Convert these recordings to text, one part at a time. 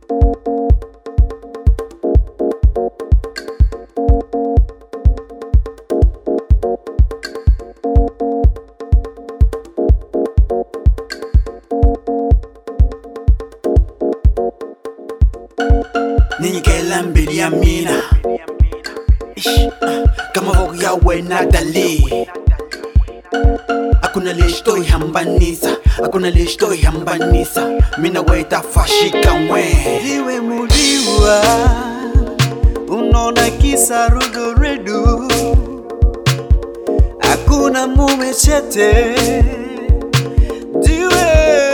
Ninyikela mbili ya mina kama vogu ya wena dali. Hakuna lishto hambanisa, hakuna lishto hambanisa. Mina weta fashika mwe Diwe muliwa unona kisa rudu redu. Hakuna mume chete. Diwe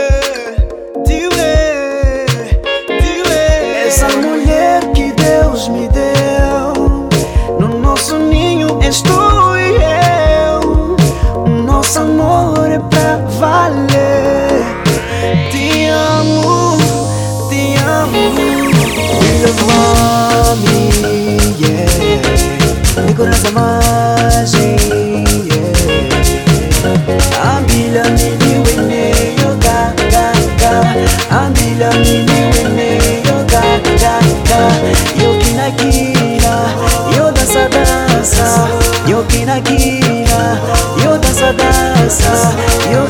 essa mulher que Deus me deu. No nosso ninho estou eu. Nosso amor é pra valer. Te amo, te amo. You love me, yeah. Mi coração mais, yeah. Ambila mini wene yo ga ga ga. Ambila mini wene yo ga ga ga. Yo kina kina, yo dança dança. Yo kina kina, yo dança dança. Yo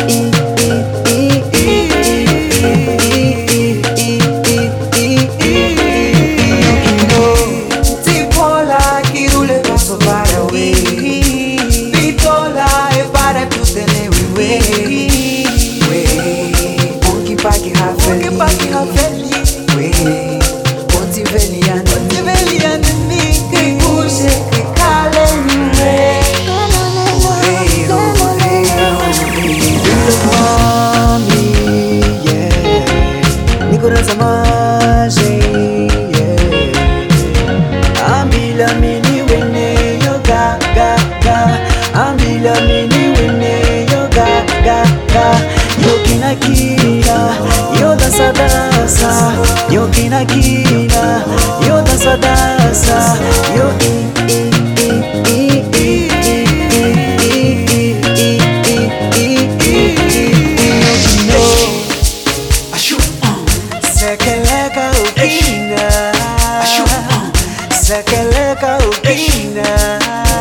yo kina kina, yo dança dança, yo Sekeleka ukina, sekeleka ukina,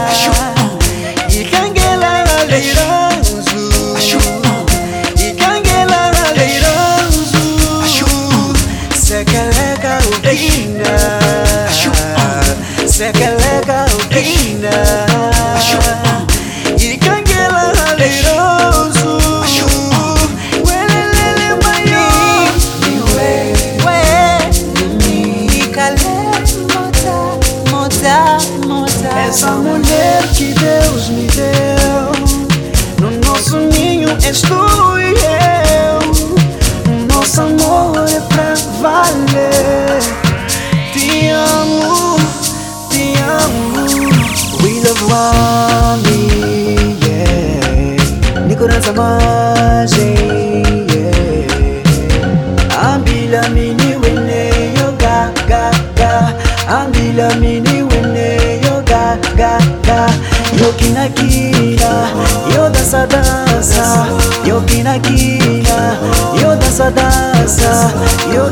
ikangela leiranzu, ikangela leiranzu. Sekeleka ukina, sekeleka ukina, ikangela leiranzu. Welelele mayo, niwe, ikale mota. Essa mulher que Deus me deu. No nosso ninho estou eu. Nosso amor é pra valer. Te amo, te amo. We love one, yeah. Mi coração mais, yeah. Ambila mini wene yo ga ga ga. Ambila mini wene yo ga ga ga. Yo kina kina, yo dança dança. Yo kina kina, yo dança dança. Yo